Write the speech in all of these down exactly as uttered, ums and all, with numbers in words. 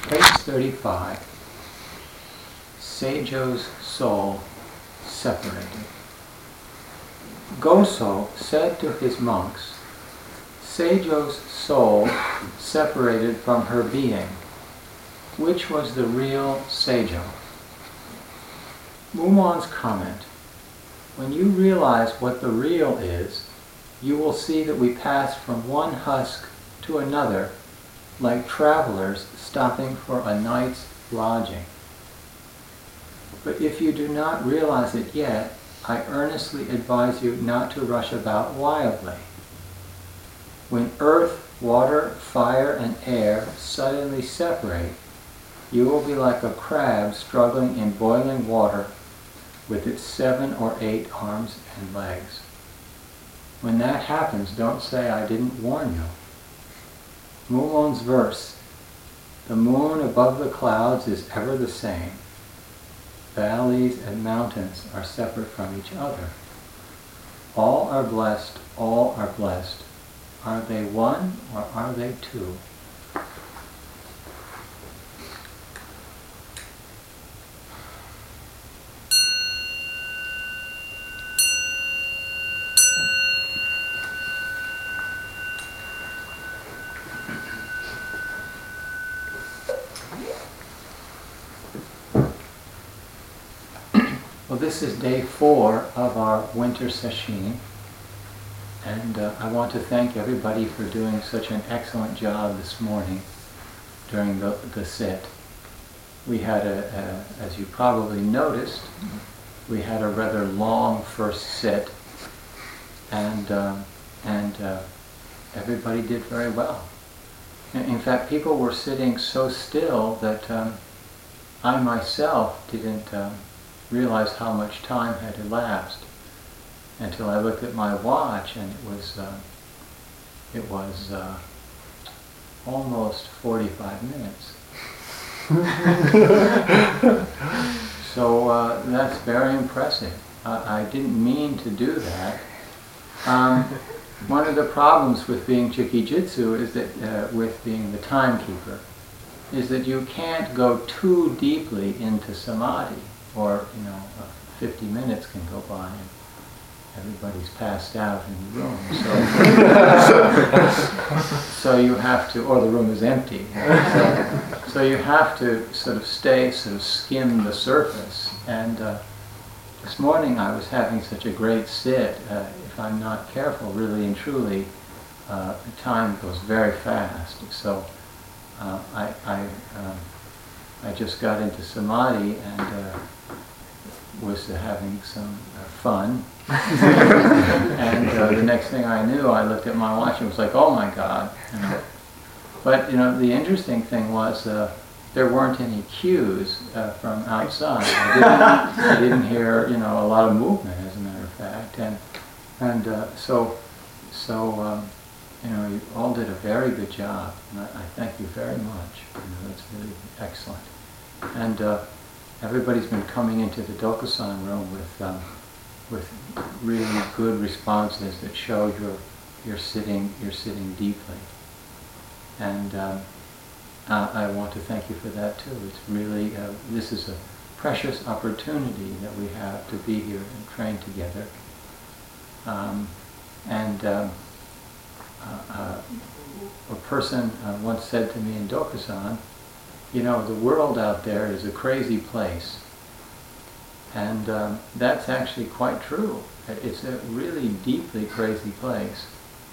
Page thirty-five. Seijo's soul separated. Goso said to his monks, Seijo's soul separated from her being. Which was the real Seijo? Mumon's comment, when you realize what the real is, you will see that we pass from one husk to another like travelers stopping for a night's lodging. But if you do not realize it yet, I earnestly advise you not to rush about wildly. When earth, water, fire, and air suddenly separate, you will be like a crab struggling in boiling water with its seven or eight arms and legs. When that happens, don't say I didn't warn you. Mumon's verse, the moon above the clouds is ever the same. Valleys and mountains are separate from each other. All are blessed, all are blessed. Are they one or are they two? Well, this is day four of our winter sesshin, and uh, I want to thank everybody for doing such an excellent job this morning during the, the sit. We had a, a, as you probably noticed, we had a rather long first sit, and um, and uh, everybody did very well. In, in fact, people were sitting so still that um, I myself didn't um, realize how much time had elapsed until I looked at my watch, and it was uh, it was uh, almost forty-five minutes. So uh, that's very impressive. I, I didn't mean to do that. Um, one of the problems with being Chikijitsu is that, uh, with being the timekeeper, is that you can't go too deeply into samadhi, or you know, uh, fifty minutes can go by and everybody's passed out in the room. So, so you have to, or the room is empty. So, so you have to sort of stay, sort of skim the surface. And uh, this morning I was having such a great sit. Uh, if I'm not careful, really and truly, uh, the time goes very fast. So uh, I, I, um, I just got into samadhi and uh, was uh, having some uh, fun. And uh, the next thing I knew, I looked at my watch and was like, oh my God. You know. But you know, the interesting thing was uh, there weren't any cues uh, from outside. I didn't, I didn't hear, you know, a lot of movement, as a matter of fact. And and uh, so so um, you know, you all did a very good job, and I, I thank you very much. You know, that's really excellent. And uh, everybody's been coming into the Dokusan room with um, with really good responses that show you're you're sitting you're sitting deeply. And um, uh, I want to thank you for that too. It's really uh, this is a precious opportunity that we have to be here and train together. Um, and um, uh, uh, a person uh, once said to me in Dokusan, you know, the world out there is a crazy place. And um, that's actually quite true. It's a really deeply crazy place.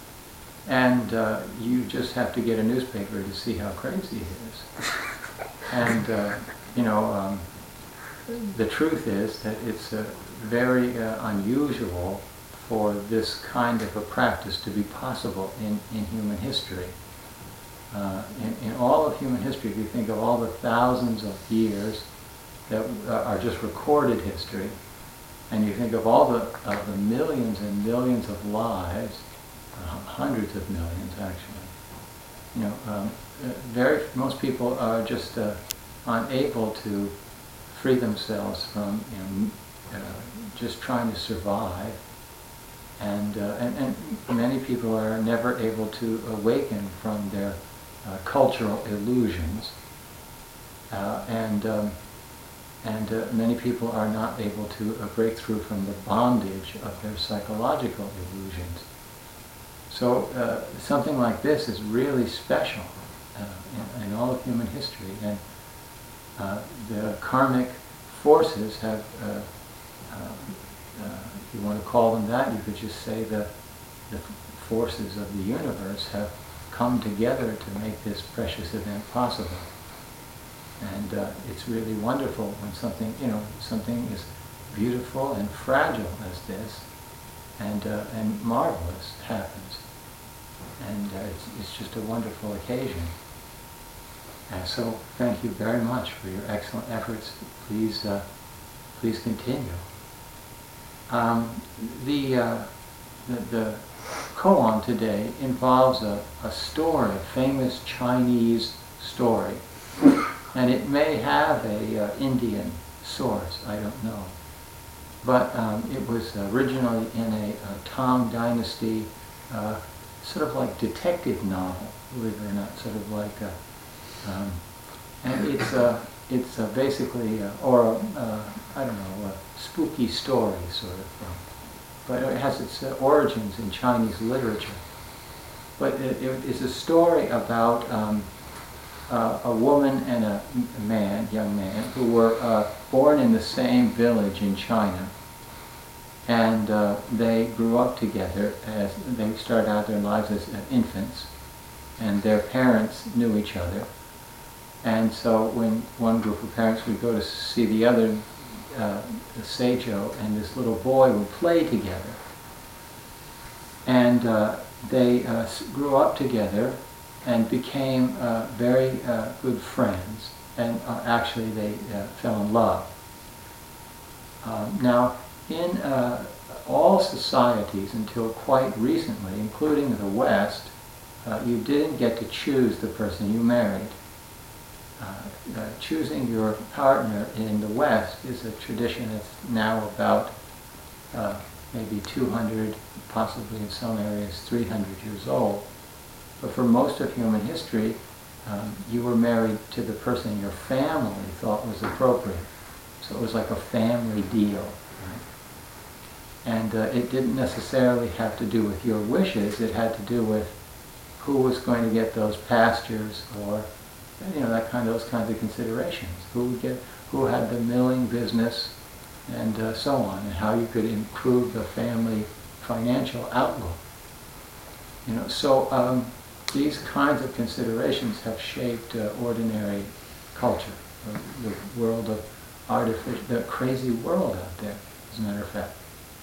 And uh, you just have to get a newspaper to see how crazy it is. And, uh, you know, um, the truth is that it's uh, very uh, unusual for this kind of a practice to be possible in, in human history. Uh, in, in all of human history, if you think of all the thousands of years that uh, are just recorded history, and you think of all the, of the millions and millions of lives, uh, hundreds of millions actually, you know, um, very, most people are just uh, unable to free themselves from, you know, uh, just trying to survive. And, uh, and, and many people are never able to awaken from their uh, cultural illusions. uh, and um, and uh, many people are not able to uh, break through from the bondage of their psychological illusions. So uh, something like this is really special uh, in, in all of human history, and uh, the karmic forces have, uh, uh, uh, if you want to call them that, you could just say the, the forces of the universe have come together to make this precious event possible. And uh, it's really wonderful when something, you know, something as beautiful and fragile as this, and uh, and marvelous happens. And uh, it's, it's just a wonderful occasion. And so, thank you very much for your excellent efforts. Please, uh, please continue. Um, the, uh, the the koan today involves a, a story, a famous Chinese story. And it may have a uh, Indian source, I don't know. But um, it was originally in a, a Tang Dynasty, uh, sort of like detective novel, believe it or not, sort of like a, um, and it's uh, it's uh, basically, uh, or a, uh, I don't know, a spooky story sort of thing. But it has its uh, origins in Chinese literature. But it, it is a story about um, Uh, a woman and a man, young man, who were uh, born in the same village in China, and uh, they grew up together as they started out their lives as uh, infants, and their parents knew each other. And so when one group of parents would go to see the other, uh, the Seijo and this little boy would play together, and uh, they uh, grew up together and became uh, very uh, good friends, and uh, actually they uh, fell in love. Um, now, in uh, all societies until quite recently, including the West, uh, you didn't get to choose the person you married. Uh, uh, choosing your partner in the West is a tradition that's now about uh, maybe two hundred, possibly in some areas three hundred years old. But for most of human history, um, you were married to the person your family thought was appropriate. So it was like a family deal. Right? And uh, it didn't necessarily have to do with your wishes. It had to do with who was going to get those pastures, or you know, that kind of those kinds of considerations. Who would get, who had the milling business, and uh, so on, and how you could improve the family financial outlook. You know, so. Um, These kinds of considerations have shaped uh, ordinary culture, uh, the world of artificial, the crazy world out there, as a matter of fact.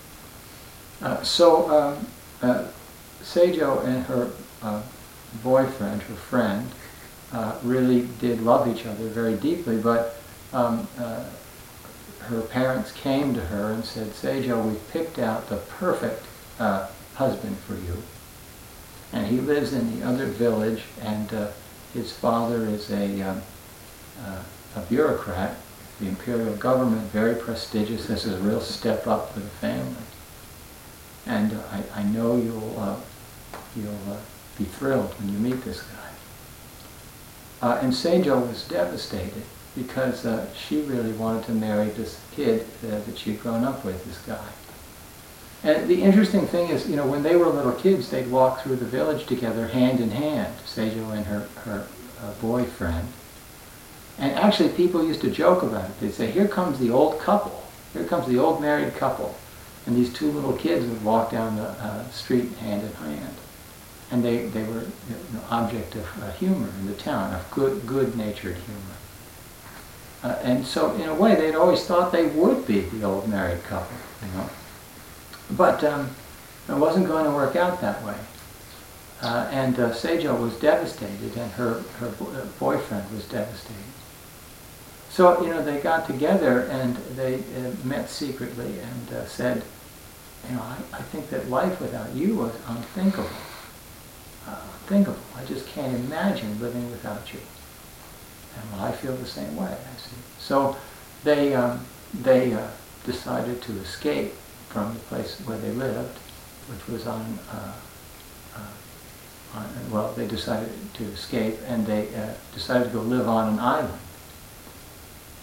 Uh, so um, uh, Seijo and her uh, boyfriend, her friend, uh, really did love each other very deeply, but um, uh, her parents came to her and said, Seijo, we've picked out the perfect uh, husband for you. And he lives in the other village, and uh, his father is a, um, uh, a bureaucrat, the imperial government, very prestigious. This is a real step up for the family. And uh, I, I know you'll, uh, you'll uh, be thrilled when you meet this guy. Uh, and Seijo was devastated because uh, she really wanted to marry this kid uh, that she'd grown up with, this guy. And the interesting thing is, you know, when they were little kids, they'd walk through the village together hand in hand, Seijo and her, her uh, boyfriend. And actually people used to joke about it. They'd say, here comes the old couple. Here comes the old married couple. And these two little kids would walk down the uh, street hand in hand. And they, they were an object of uh, humor in the town, of good, good-natured humor. Uh, and so, in a way, they'd always thought they would be the old married couple, you know. But um, it wasn't going to work out that way. Uh, and uh, Seijo was devastated, and her, her bo- boyfriend was devastated. So, you know, they got together and they uh, met secretly and uh, said, you know, I, I think that life without you was unthinkable. Uh, unthinkable. I just can't imagine living without you. And well, I feel the same way, I see. So they, um, they uh, decided to escape from the place where they lived, which was on, uh, uh, on well, they decided to escape, and they uh, decided to go live on an island.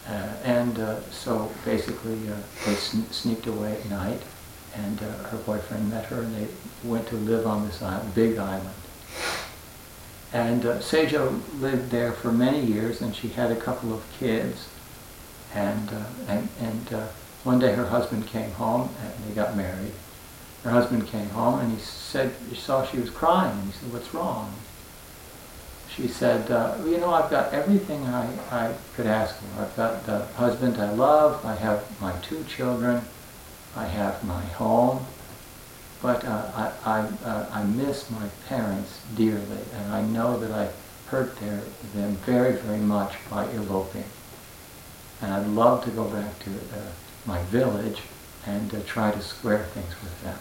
Uh, and uh, so basically uh, they sn- sneaked away at night, and uh, her boyfriend met her, and they went to live on this island, big island. And uh, Seijo lived there for many years, and she had a couple of kids. And uh, and, and uh, one day her husband came home, and they got married. Her husband came home, and he said, he saw she was crying, and he said, "What's wrong?" She said, uh, well, you know, I've got everything I, I could ask for. I've got the husband I love, I have my two children, I have my home, but uh, I, I, uh, I miss my parents dearly, and I know that I hurt their, them very, very much by eloping. And I'd love to go back to uh, my village and uh, try to square things with them.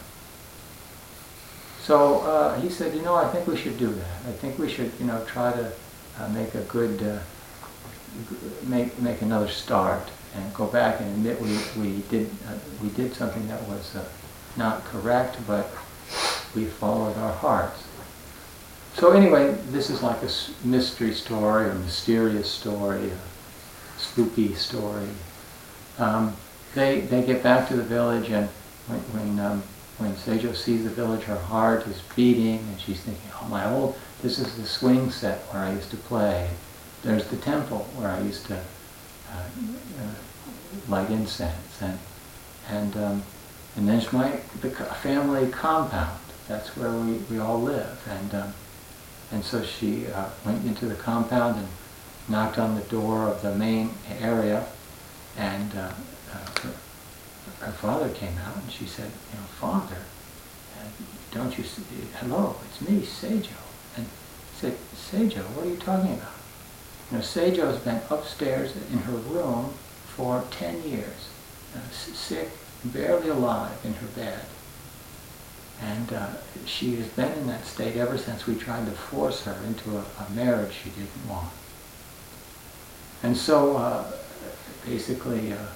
So uh, he said, you know, I think we should do that. I think we should, you know, try to uh, make a good, uh, make make another start and go back and admit we we did uh, we did something that was uh, not correct, but we followed our hearts. So anyway, this is like a mystery story, a mysterious story, a spooky story. Um, they they get back to the village, and when when um, When Seijo sees the village, her heart is beating, and she's thinking, oh, my old, this is the swing set where I used to play. There's the temple where I used to uh, uh, light incense. And and um, and there's my the family compound. That's where we, we all live. And um, and so she uh, went into the compound and knocked on the door of the main area, and uh, uh, her, her father came out, and she said, you know, Father, uh, don't you see, hello, it's me, Seijo. And he said, Seijo, what are you talking about? You know, Seijo's been upstairs in her room for ten years, uh, sick, barely alive in her bed. And uh, she has been in that state ever since we tried to force her into a, a marriage she didn't want. And so, uh, basically, uh,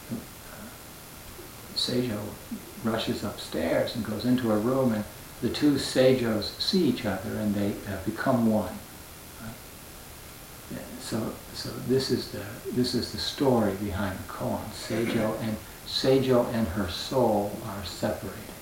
Seijo rushes upstairs and goes into her room, and the two Seijos see each other, and they uh, become one. Right? So, so this is the this is the story behind the koan. Seijo and Seijo and her soul are separated.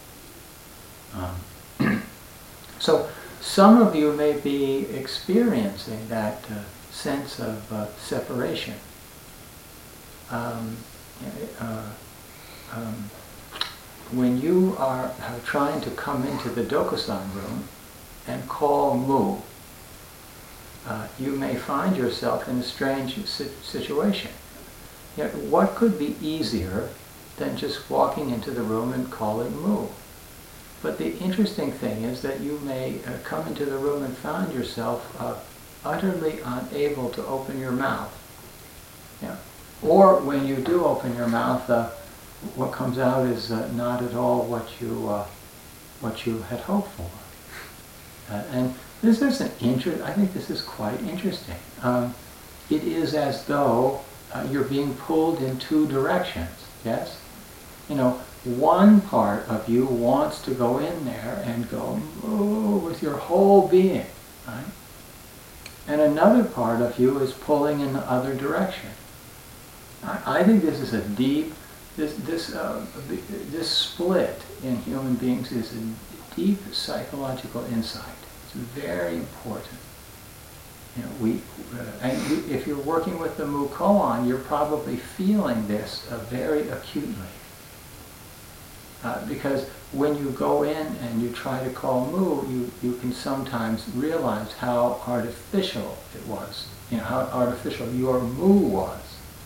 Um, so, some of you may be experiencing that uh, sense of uh, separation. Um, uh, Um, when you are uh, trying to come into the Dokusan room and call Mu, uh, you may find yourself in a strange si- situation. You know, what could be easier than just walking into the room and calling Mu? But the interesting thing is that you may uh, come into the room and find yourself uh, utterly unable to open your mouth. Yeah. Or when you do open your mouth, uh, what comes out is uh, not at all what you uh, what you had hoped for. Uh, and this is an interest. I think this is quite interesting. Um, it is as though uh, you're being pulled in two directions. Yes, you know, one part of you wants to go in there and go oh, with your whole being, right? And another part of you is pulling in the other direction. I, I think this is a deep. This this uh, this split in human beings is a deep psychological insight. It's very important. You know, we uh, and we, if you're working with the Mu koan, you're probably feeling this uh, very acutely. Uh, because when you go in and you try to call Mu, you you can sometimes realize how artificial it was. You know how artificial your Mu was.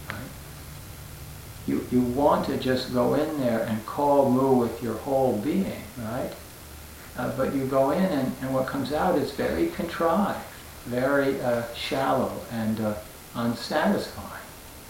You, you want to just go in there and call Mu with your whole being, right? Uh, but you go in and, and what comes out is very contrived, very uh, shallow and uh, unsatisfying.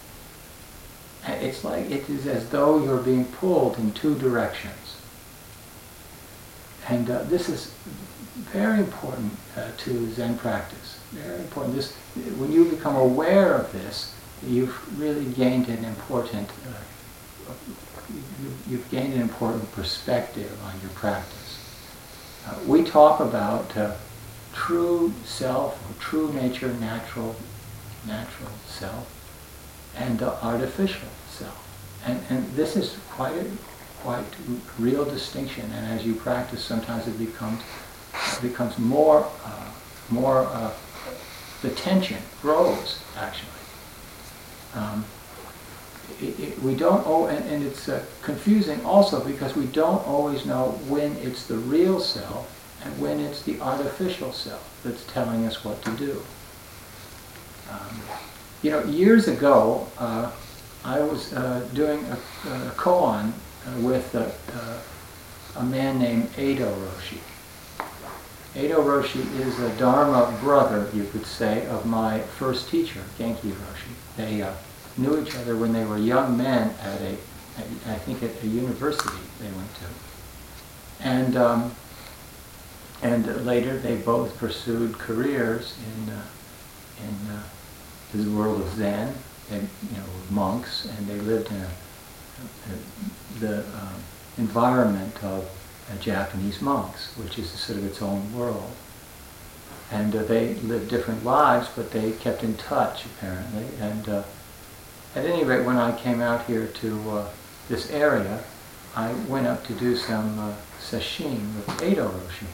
It's like, it is as though you're being pulled in two directions. And uh, this is very important uh, to Zen practice, very important. This, when you become aware of this, you've really gained an important, uh, you've gained an important perspective on your practice. Uh, we talk about uh, true self, or true nature, natural, natural self. and the artificial self. And, and this is quite a quite real distinction, and as you practice, sometimes it becomes it becomes more, uh, more, uh, the tension grows, actually. Um, it, it, we don't, oh, and, and it's uh, confusing also because we don't always know when it's the real self and when it's the artificial self that's telling us what to do. Um, you know, years ago, uh, I was uh, doing a, a koan uh, with a, uh, a man named Edo Roshi. Edo Roshi is a Dharma brother, you could say, of my first teacher, Genki Roshi. They uh, knew each other when they were young men at a, at, I think at a university they went to. And um, and later they both pursued careers in uh, in uh, the world of Zen. They, you know, monks, and they lived in a, a, the um, environment of uh, Japanese monks, which is sort of its own world. And uh, they lived different lives, but they kept in touch, apparently. And uh, at any rate, when I came out here to uh, this area, I went up to do some uh, sesshin with Edo Roshi.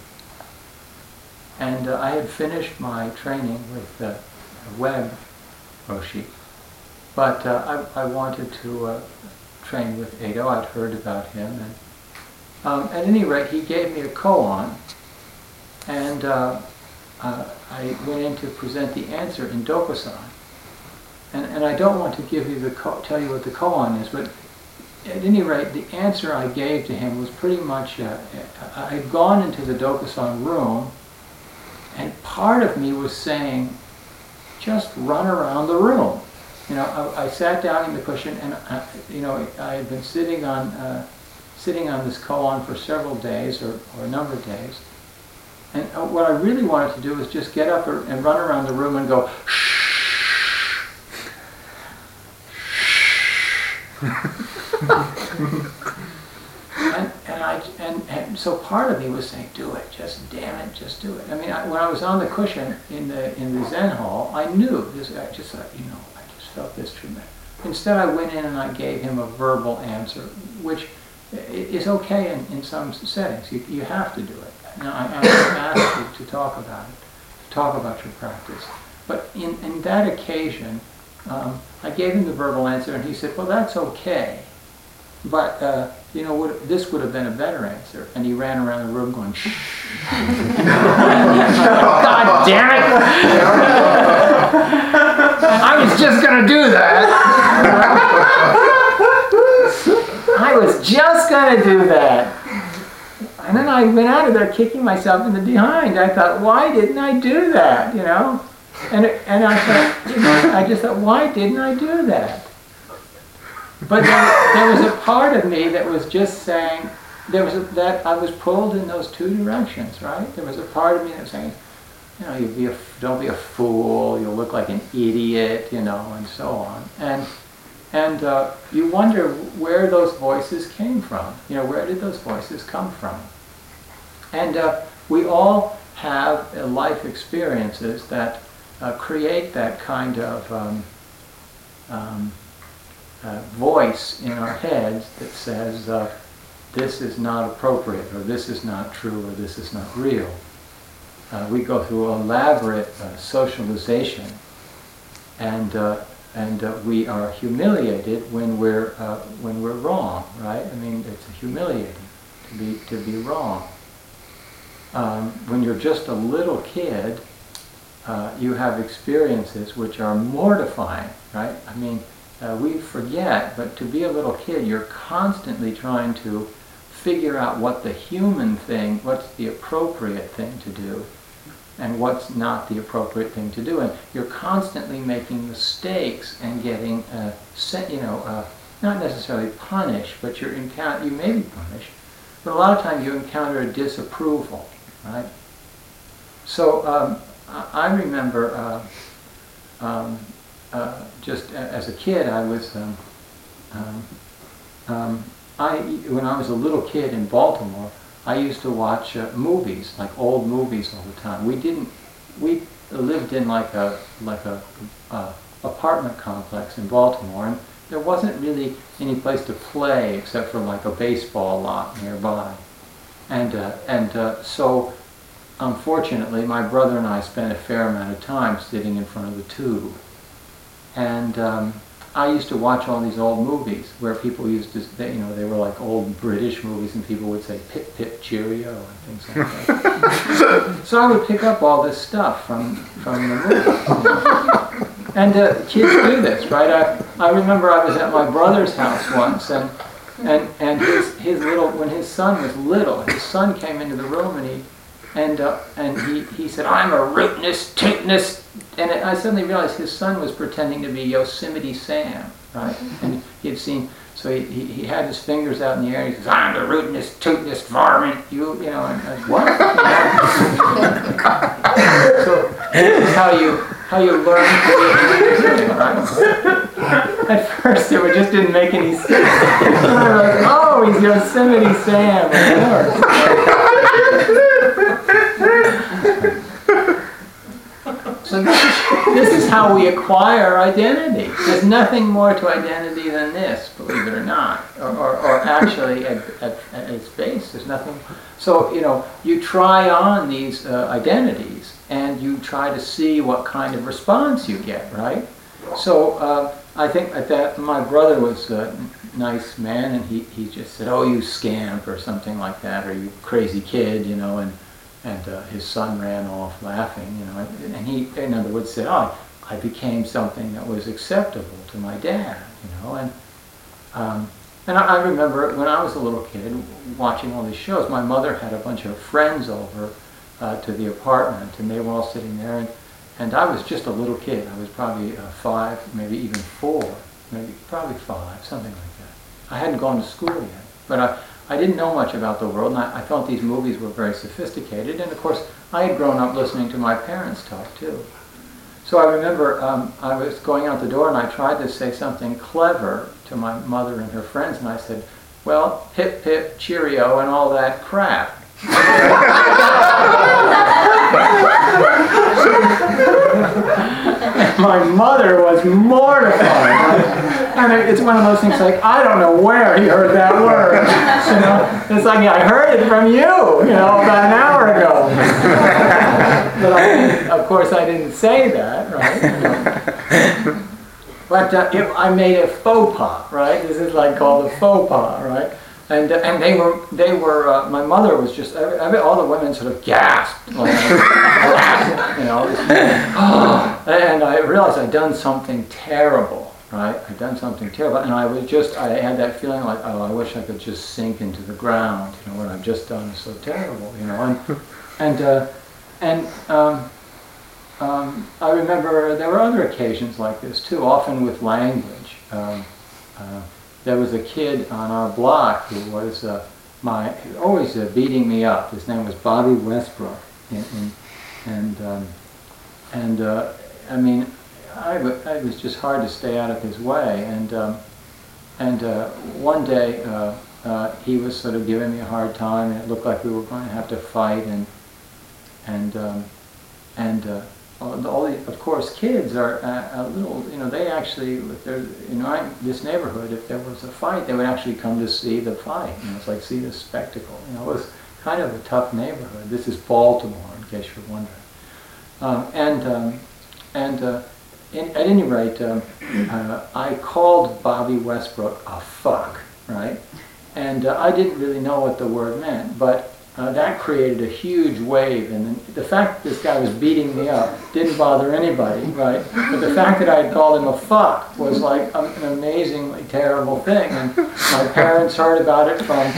And uh, I had finished my training with uh, Web Roshi. But uh, I, I wanted to uh, train with Edo. I'd heard about him. And um, at any rate, he gave me a koan, and uh, uh, I went in to present the answer in Dokusan. And, and I don't want to give you the ko tell you what the koan is, but at any rate, the answer I gave to him was pretty much, uh, I had gone into the Dokusan room, and part of me was saying, just run around the room. You know, I, I sat down in the cushion, and I, you know, I had been sitting on uh, sitting on this koan for several days, or, or a number of days. And uh, what I really wanted to do was just get up and run around the room and go, shh, and, and I and, and so part of me was saying, do it, just damn it, just do it. I mean, I, when I was on the cushion in the in the Zen hall, I knew this. I just thought, you know. Felt this tremendous. Instead, I went in and I gave him a verbal answer, which is okay in, in some settings. You, you have to do it. Now, I, I asked you to talk about it, to talk about your practice. But in, in that occasion, um, I gave him the verbal answer, and he said, well, that's okay. But, uh, you know, would, this would have been a better answer. And he ran around the room going, shh. God damn it! I was just going to do that. I was just going to do that. And then I went out of there kicking myself in the behind. I thought, why didn't I do that, you know? And, it, and I thought, you know, I just thought, why didn't I do that? But there, there was a part of me that was just saying, there was a, that I was pulled in those two directions, right? There was a part of me that was saying, you know, you be a, don't be a fool, you'll look like an idiot, you know, and so on. And and uh, you wonder where those voices came from. You know, where did those voices come from? And uh, we all have uh, life experiences that uh, create that kind of um, um, uh, voice in our heads that says, uh, this is not appropriate, or this is not true, or this is not real. Uh, we go through elaborate uh, socialization, and uh, and uh, we are humiliated when we're uh, when we're wrong, right? I mean, it's humiliating to be to be wrong. Um, when you're just a little kid, uh, you have experiences which are mortifying, right? I mean, uh, we forget, but to be a little kid, you're constantly trying to figure out what the human thing, what's the appropriate thing to do, and what's not the appropriate thing to do. And you're constantly making mistakes and getting, uh, set, you know, uh, not necessarily punished, but you're encounter, you may be punished, but a lot of times you encounter a disapproval, right? So um, I, I remember uh, um, uh, just a, as a kid, I was, um, um, um, I, when I was a little kid in Baltimore, I used to watch uh, movies, like old movies all the time. We didn't, we lived in like a, like a, uh, apartment complex in Baltimore, and there wasn't really any place to play except for like a baseball lot nearby. And, uh, and uh, so, unfortunately, my brother and I spent a fair amount of time sitting in front of the tube. And um, I used to watch all these old movies where people used to, they, you know, they were like old British movies, and people would say pip pip cheerio and things like that. So I would pick up all this stuff from, from the movies. And uh, kids do this, right? I, I remember I was at my brother's house once, and and and his his little when his son was little, his son came into the room and he and uh, and he he said, "I'm a rootinest, tootinest," and I suddenly realized his son was pretending to be Yosemite Sam, right? And he had seen, so he, he, he had his fingers out in the air. And he says, "I'm the rootinest, tootinest varmint." You you know, and, and what? You know? So this is how you. How you learn to be a right? At first, it just didn't make any sense. And I was like, "Oh, he's Yosemite Sam, of course." So this is, this is how we acquire identity. There's nothing more to identity than this, believe it or not, or, or, or actually at, at, at its base, there's nothing. So you know, you try on these uh, identities. And you try to see what kind of response you get, right? So uh, I think that my brother was a nice man, and he, he just said, "Oh, you scamp," or something like that, or "You crazy kid," you know, and and uh, his son ran off laughing, you know, and, and he, in other words, said, "Oh, I became something that was acceptable to my dad," you know, and um, and I, I remember when I was a little kid watching all these shows. My mother had a bunch of friends over. Uh, to the apartment, and they were all sitting there, and, and I was just a little kid. I was probably uh, five, maybe even four, maybe probably five, something like that. I hadn't gone to school yet, but I, I didn't know much about the world, and I, I thought these movies were very sophisticated, and of course I had grown up listening to my parents talk too. So I remember um, I was going out the door, and I tried to say something clever to my mother and her friends, and I said, "Well, pip pip cheerio and all that crap." My mother was mortified, and it's one of those things like, I don't know where he heard that word. You know, it's like, I heard it from you, you know, about an hour ago. But I, of course, I didn't say that, right? You know. But uh, it, I made a faux pas, right? This is like called a faux pas, right? And, uh, and they were, they were uh, my mother was just, every, every, all the women sort of gasped, like, you know, and I realized I'd done something terrible, right? I'd done something terrible, and I was just, I had that feeling like, oh, I wish I could just sink into the ground, you know, what I've just done is so terrible, you know, and, and, uh, and um, um, I remember there were other occasions like this too, often with language. Um, uh, There was a kid on our block who was uh, my always uh, beating me up. His name was Bobby Westbrook, and and and, um, and uh, I mean, I w it was just hard to stay out of his way. And um, and uh, one day uh, uh, he was sort of giving me a hard time, and it looked like we were going to have to fight. And and um, and uh, all the, of course, kids are a, a little, you know, they actually, if they're, you know, I, this neighborhood, if there was a fight, they would actually come to see the fight. You know, it's like see the spectacle. You know, it was kind of a tough neighborhood. This is Baltimore, in case you're wondering. Um, and um, and uh, in, at any rate, um, uh, I called Bobby Westbrook a fuck, right? And uh, I didn't really know what the word meant, but Uh, that created a huge wave, and the fact that this guy was beating me up didn't bother anybody, right? But the fact that I had called him a fuck was like a, an amazingly terrible thing, and my parents heard about it from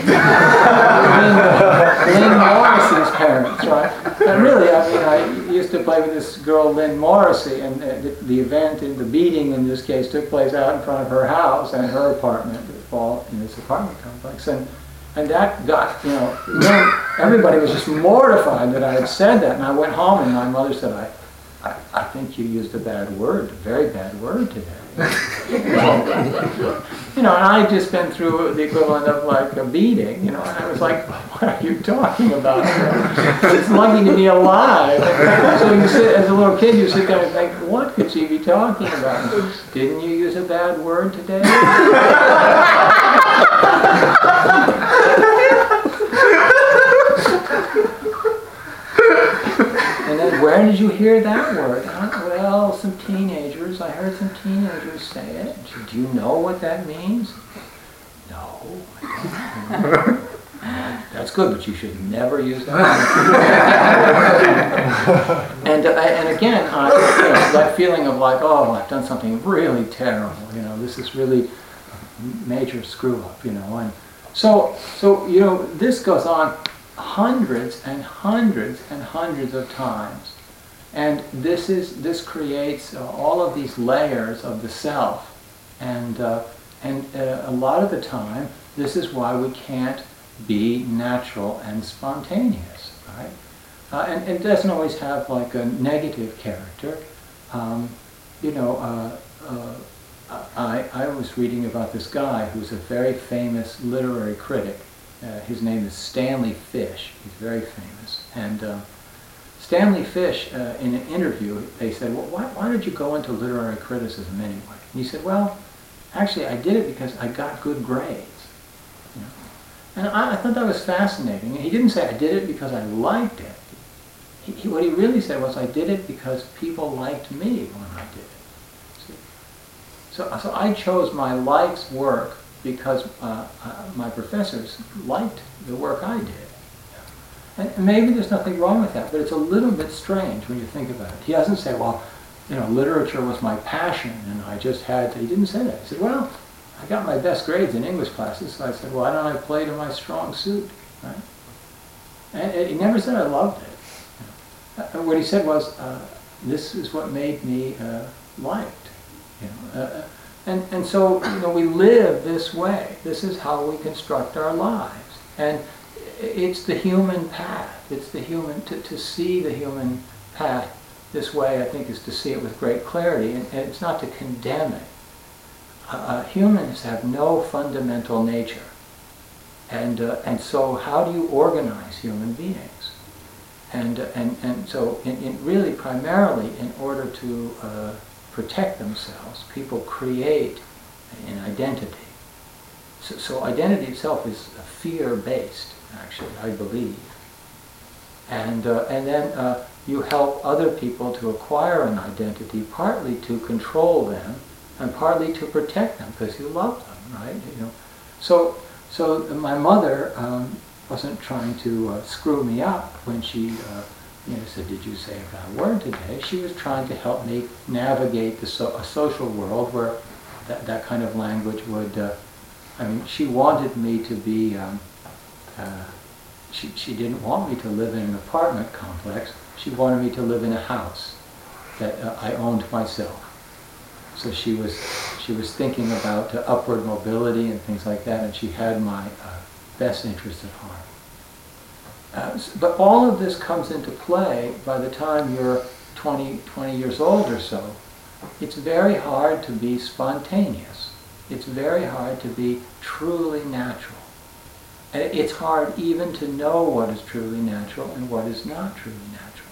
Lynn, Lynn Morrissey's parents, right? And really, I mean, I used to play with this girl, Lynn Morrissey, and uh, the, the event, and the beating in this case, took place out in front of her house and her apartment, in this apartment complex, and And that got, you know, then everybody was just mortified that I had said that. And I went home, and my mother said, I, I, I think you used a bad word, a very bad word today. You know, and I'd just been through the equivalent of like a beating, you know, and I was like, what are you talking about? You know, it's lucky to be alive. So you sit, as a little kid, you sit there and think, what could she be talking about? Didn't you use a bad word today? And then, where did you hear that word? Huh? Well, some teenagers. I heard some teenagers say it. She said, do you know what that means? No, I don't know. That's good, but you should never use that. and uh, and again, I, you know, that feeling of like, oh, I've done something really terrible. You know, this is really a major screw up. You know, and so so you know, this goes on hundreds and hundreds and hundreds of times, and this is this creates uh, all of these layers of the self, and uh, and uh, a lot of the time, this is why we can't be natural and spontaneous, right? Uh, and, and it doesn't always have like a negative character. Um, you know, uh, uh, I, I was reading about this guy who's a very famous literary critic. Uh, his name is Stanley Fish. He's very famous. And uh, Stanley Fish, uh, in an interview, they said, well, why, why did you go into literary criticism anyway? And he said, well, actually, I did it because I got good grades. You know? And I, I thought that was fascinating. He didn't say I did it because I liked it. He, he, what he really said was I did it because people liked me when I did it. See? So, so I chose my life's work because uh, uh, my professors liked the work I did. And, and maybe there's nothing wrong with that, but it's a little bit strange when you think about it. He doesn't say, well, you know, literature was my passion and I just had to. He didn't say that. He said, well, I got my best grades in English classes, so I said, well, why don't I play to my strong suit, right? And, and he never said I loved it. You know. What he said was, uh, this is what made me uh, liked. You know. Uh, and, and so, you know, we live this way. This is how we construct our lives. And it's the human path. It's the human, to, to see the human path this way, I think, is to see it with great clarity, and, and it's not to condemn it. Uh, humans have no fundamental nature, and uh, and so how do you organize human beings? And uh, and and so, in, in really, primarily, in order to uh, protect themselves, people create an identity. So, so identity itself is fear-based, actually, I believe. And uh, and then uh, you help other people to acquire an identity, partly to control them, and partly to protect them because you love them, right? You know, so so my mother um, wasn't trying to uh, screw me up when she, uh, you know, said, "Did you say a bad word today?" She was trying to help me navigate the so- a social world where that that kind of language would. Uh, I mean, she wanted me to be. Um, uh, she she didn't want me to live in an apartment complex. She wanted me to live in a house that uh, I owned myself. So she was she was thinking about uh, upward mobility and things like that, and she had my uh, best interest at heart. Uh, but all of this comes into play by the time you're twenty, twenty years old or so. It's very hard to be spontaneous. It's very hard to be truly natural. And it's hard even to know what is truly natural and what is not truly natural.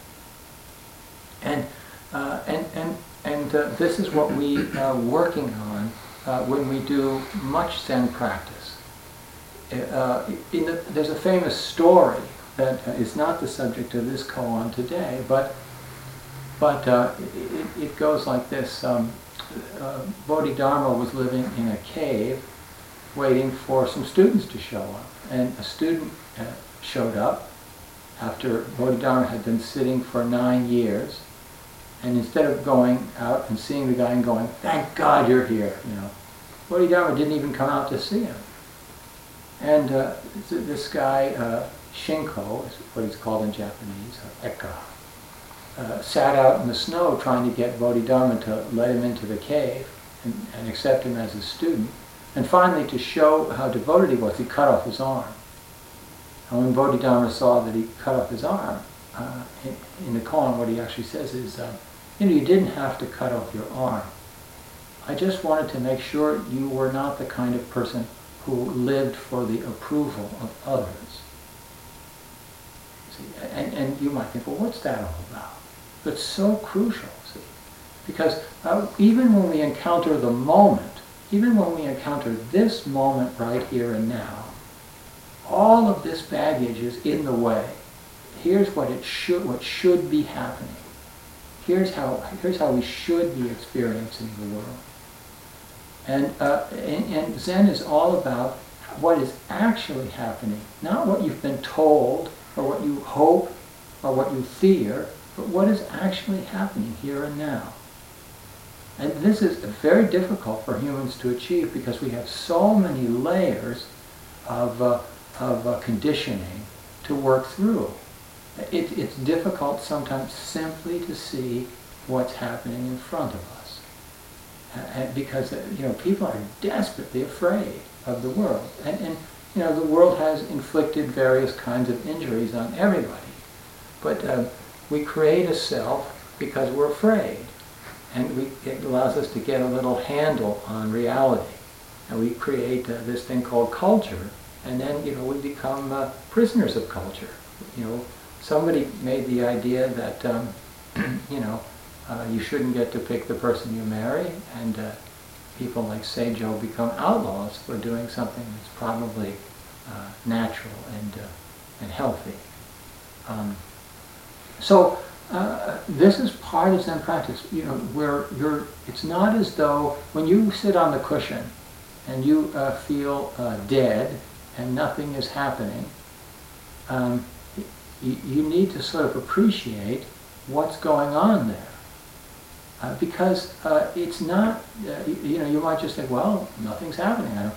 And uh, and and and uh, this is what we are working on uh, when we do much Zen practice. Uh, in the, there's a famous story that uh, is not the subject of this koan today, but but uh, it, it goes like this. Um, uh, Bodhidharma was living in a cave waiting for some students to show up. And a student uh, showed up after Bodhidharma had been sitting for nine years. And instead of going out and seeing the guy and going, "Thank God you're here," you know, Bodhidharma didn't even come out to see him. And uh, this guy, uh, Shinko, is what he's called in Japanese, or Eka, uh, sat out in the snow trying to get Bodhidharma to let him into the cave and, and accept him as a student. And finally, to show how devoted he was, he cut off his arm. And when Bodhidharma saw that he cut off his arm, uh, in, in the koan, what he actually says is, uh, you know, you didn't have to cut off your arm. I just wanted to make sure you were not the kind of person who lived for the approval of others. See, and, and you might think, well, what's that all about? But it's so crucial, see, because uh, even when we encounter the moment, even when we encounter this moment right here and now, all of this baggage is in the way. Here's what it should, what should be happening. Here's how, here's how we should be experiencing the world. And, uh, and, and Zen is all about what is actually happening, not what you've been told, or what you hope, or what you fear, but what is actually happening here and now. And this is very difficult for humans to achieve because we have so many layers of, uh, of uh, conditioning to work through. It, it's difficult sometimes simply to see what's happening in front of us. Uh, because uh, you know, people are desperately afraid of the world. And, and you know, the world has inflicted various kinds of injuries on everybody. But uh, we create a self because we're afraid. And we, it allows us to get a little handle on reality. And we create uh, this thing called culture. And then, you know, we become uh, prisoners of culture. You know, somebody made the idea that, um, you know, uh, you shouldn't get to pick the person you marry, and uh, people like Seijo become outlaws for doing something that's probably uh, natural and uh, and healthy. Um, so uh, this is part of Zen practice. You know, where you're. It's not as though when you sit on the cushion and you uh, feel uh, dead and nothing is happening. Um, you, you need to sort of appreciate what's going on there. Uh, because uh, it's not, uh, you, you know, you might just think, well, nothing's happening. I don't.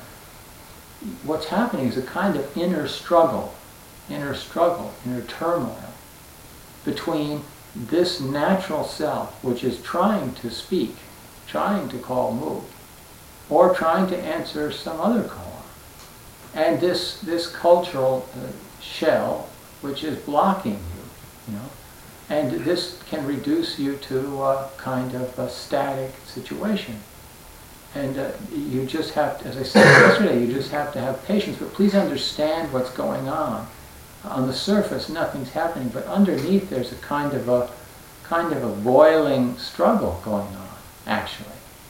What's happening is a kind of inner struggle, inner struggle, inner turmoil between this natural self, which is trying to speak, trying to call Mu, or trying to answer some other call, and this this cultural uh, shell, which is blocking you, you know. And this can reduce you to a kind of a static situation. And uh, you just have to, as I said yesterday, you just have to have patience. But please understand what's going on. On the surface, nothing's happening, but underneath there's a kind of a kind of a boiling struggle going on, actually.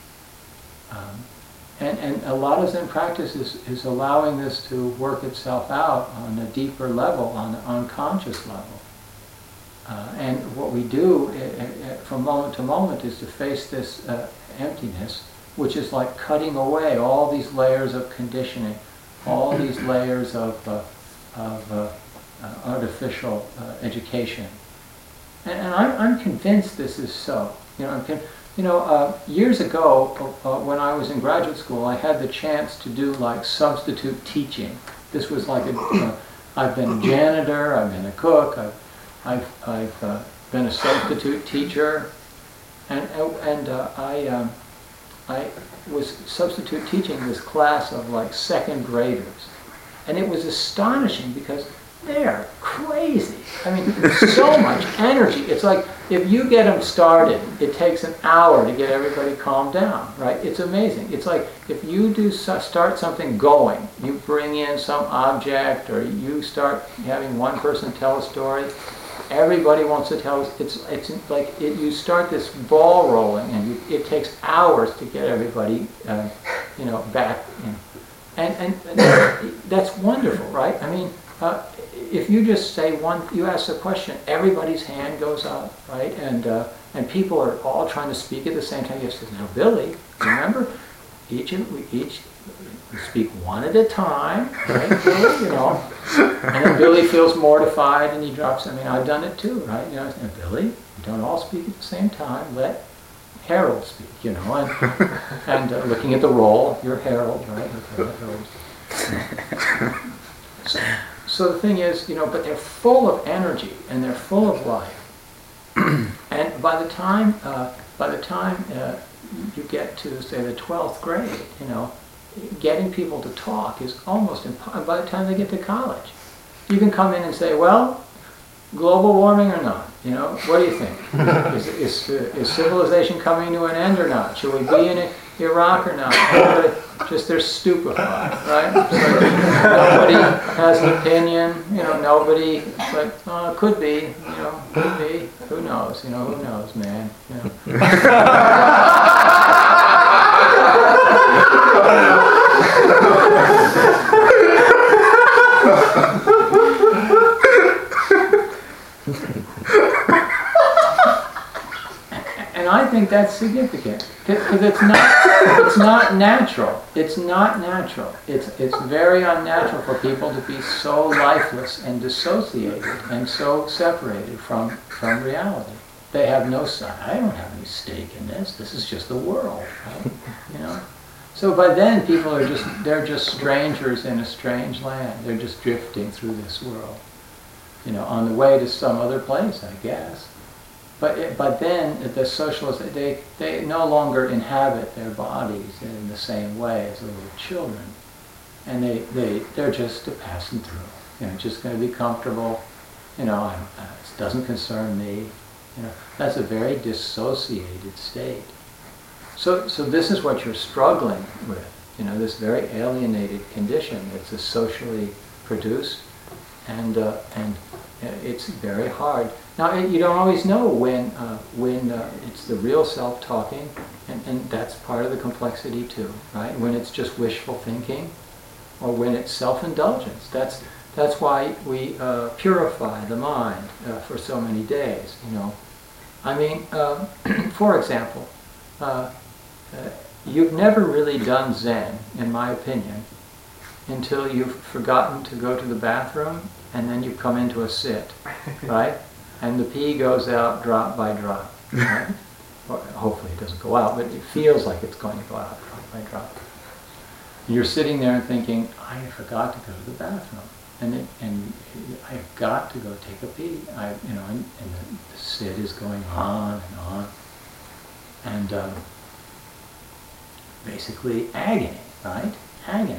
Um, and, and a lot of Zen practice is, is allowing this to work itself out on a deeper level, on an unconscious level. Uh, and what we do uh, uh, from moment to moment is to face this uh, emptiness, which is like cutting away all these layers of conditioning, all these layers of, uh, of uh, uh, artificial uh, education. And, and I'm, I'm convinced this is so. You know, I'm con- you know uh, years ago, uh, when I was in graduate school, I had the chance to do like substitute teaching. This was like a, uh, I've been a janitor, I've been a cook, I've I've, I've uh, been a substitute teacher, and, and uh, I, um, I was substitute teaching this class of like second graders. And it was astonishing because they're crazy. I mean, so much energy. It's like if you get them started, it takes an hour to get everybody calmed down, right? It's amazing. It's like if you do start something going, you bring in some object or you start having one person tell a story, everybody wants to tell us. It's it's like it, you start this ball rolling, and you, it takes hours to get everybody, uh, you know, back. You know. And and, and that's wonderful, right? I mean, uh, if you just say one, you ask a question, everybody's hand goes up, right? And uh, and people are all trying to speak at the same time. You say, "Now, Billy, remember, each of we each." We speak one at a time, right, Billy? You know, and then Billy feels mortified and he drops. I mean, I've done it too, right? You know, and Billy, you don't all speak at the same time. Let Harold speak, you know, and and uh, looking at the roll, you're Harold, right? Okay, so, so the thing is, you know, but they're full of energy and they're full of life, and by the time uh, by the time uh, you get to say the twelfth grade, you know. Getting people to talk is almost impossible by the time they get to college. You can come in and say, well, global warming or not? You know, what do you think? is, is, is civilization coming to an end or not? Should we be in it? Iraq or not? Everybody, just they're stupefied, right? So nobody has an opinion, you know, nobody, it's like, oh, it could be, you know, could be, who knows, you know, who knows, man, you know. And I think that's significant because it's not it's not natural. It's not natural. It's it's very unnatural for people to be so lifeless and dissociated and so separated from from reality. They have no side. I don't have any stake in this. This is just the world, right? You know. So by then people are just they're just strangers in a strange land. They're just drifting through this world, you know, on the way to some other place, I guess. But it, but then the socialists, they, they no longer inhabit their bodies in the same way as little children. And they, they, they're just passing through. You know, just going to be comfortable. You know, I'm, uh, it doesn't concern me. You know, that's a very dissociated state. So, so this is what you're struggling with. You know, this very alienated condition. It's a socially produced, and uh, and it's very hard. Now, you don't always know when uh, when uh, it's the real self talking, and, and that's part of the complexity too, right? When it's just wishful thinking, or when it's self-indulgence. That's that's why we uh, purify the mind uh, for so many days. You know, I mean, uh, for example, uh, uh, you've never really done Zen, in my opinion, until you've forgotten to go to the bathroom, and then you come into a sit, right? And the pee goes out drop by drop, right? Or hopefully it doesn't go out, but it feels like it's going to go out drop by drop. And you're sitting there and thinking, I forgot to go to the bathroom, and it, and I've got to go take a pee. I, you know, and, and the, the sit is going on and on, and um, basically agony, right? Agony.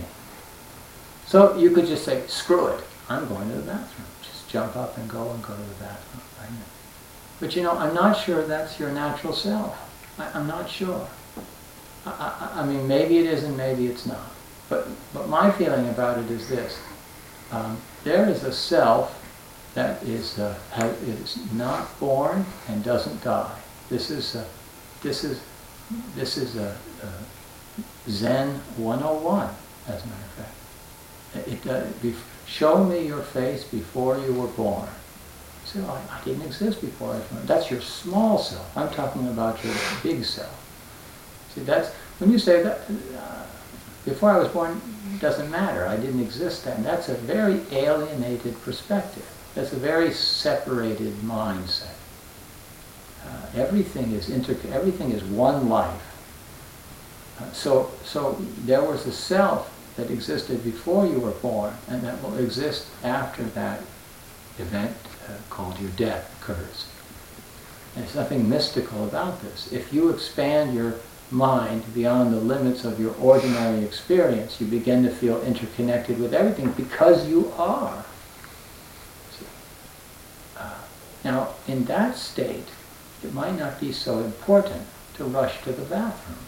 So you could just say, screw it, I'm going to the bathroom. Just jump up and go and go to the bathroom. Right? But you know, I'm not sure that's your natural self. I, I'm not sure. I, I, I mean, maybe it is and maybe it's not. But, but my feeling about it is this. Um, there is a self that is, uh, has, is not born and doesn't die. This is, uh, this is, this is a, a Zen one oh one, as a matter of fact. It, uh, be, show me your face before you were born. So I, I didn't exist before I was born. That's your small self. I'm talking about your big self. See, that's when you say that uh, before I was born, it doesn't matter. I didn't exist then. That's a very alienated perspective. That's a very separated mindset. Uh, everything is inter. Everything is one life. Uh, so, so there was a self that existed before you were born, and that will exist after that event uh, called your death occurs. And there's nothing mystical about this. If you expand your mind beyond the limits of your ordinary experience, you begin to feel interconnected with everything because you are. See? Uh, now, in that state, it might not be so important to rush to the bathroom.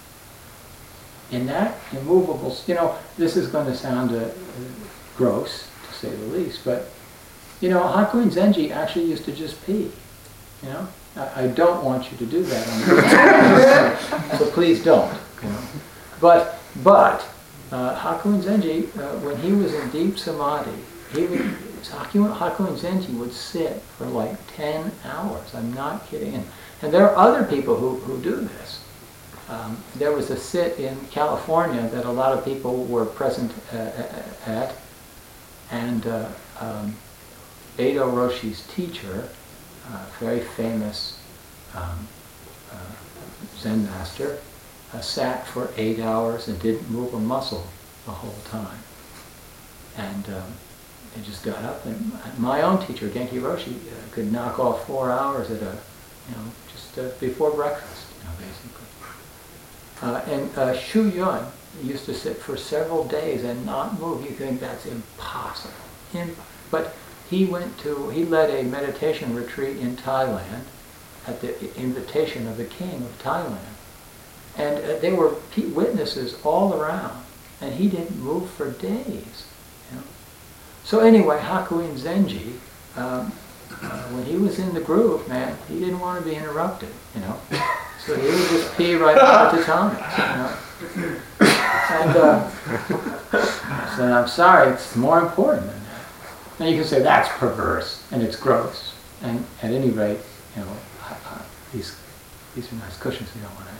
In that immovable, you know, this is going to sound uh, gross, to say the least, but, you know, Hakuin Zenji actually used to just pee, you know? I, I don't want you to do that on the so please don't, you know? But, but, uh, Hakuin Zenji, uh, when he was in deep samadhi, he would, Hakuin, Hakuin Zenji would sit for like ten hours, I'm not kidding, and, and there are other people who, who do this. Um, there was a sit in California that a lot of people were present uh, at, and uh, um, Eido Roshi's teacher, uh, very famous um, uh, Zen master, uh, sat for eight hours and didn't move a muscle the whole time. And um, they just got up, and my own teacher, Genki Roshi, uh, could knock off four hours at a, you know, just uh, before breakfast, you know, basically. Uh, and uh, Shu Yun used to sit for several days and not move. You think that's impossible. In, but he went to, he led a meditation retreat in Thailand at the invitation of the king of Thailand. And uh, there were pe- witnesses all around, and he didn't move for days. You know? So anyway, Hakuin Zenji, um, uh, when he was in the groove, man, he didn't want to be interrupted, you know. So he would just pee right out at the time, you know. And uh, so I'm sorry, it's more important than that. Now you can say that's perverse and it's gross, and at any rate, you know, uh, uh, these these are nice cushions. You don't want to.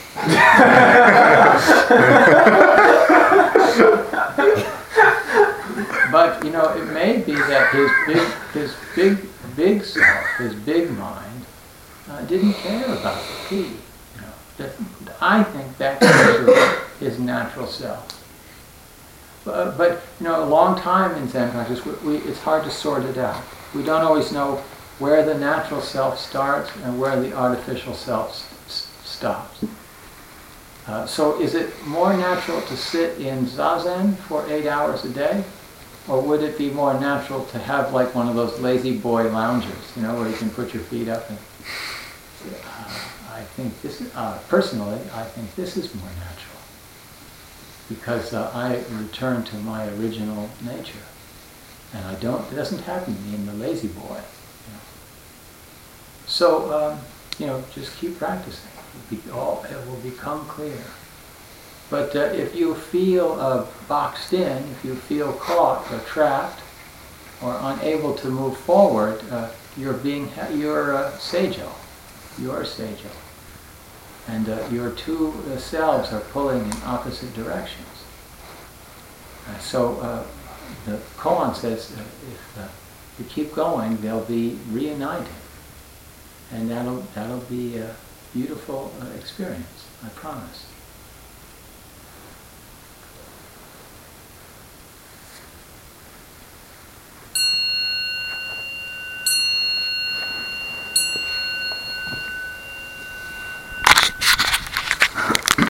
But you know, it may be that his big, his big, big self, his big mind, uh, didn't care about the pee. You know, that, I think that's his natural self. But, but you know, a long time in Zen practice, we, we, it's hard to sort it out. We don't always know where the natural self starts and where the artificial self s- stops. Uh, so is it more natural to sit in Zazen for eight hours a day? Or would it be more natural to have like one of those lazy boy lounges, you know, where you can put your feet up and... Uh, I think this is, uh, personally, I think this is more natural. Because uh, I return to my original nature. And I don't, it doesn't happen to me in the lazy boy. You know. So, um, you know, just keep practicing. It'll be all, it will become clear. But uh, if you feel uh, boxed in, if you feel caught or trapped or unable to move forward, uh, you're being, you're uh, Seijo. You're Seijo. And uh, your two uh, selves are pulling in opposite directions. Uh, so uh, the koan says uh, if uh, you keep going, they'll be reunited. And that'll, that'll be a beautiful uh, experience, I promise.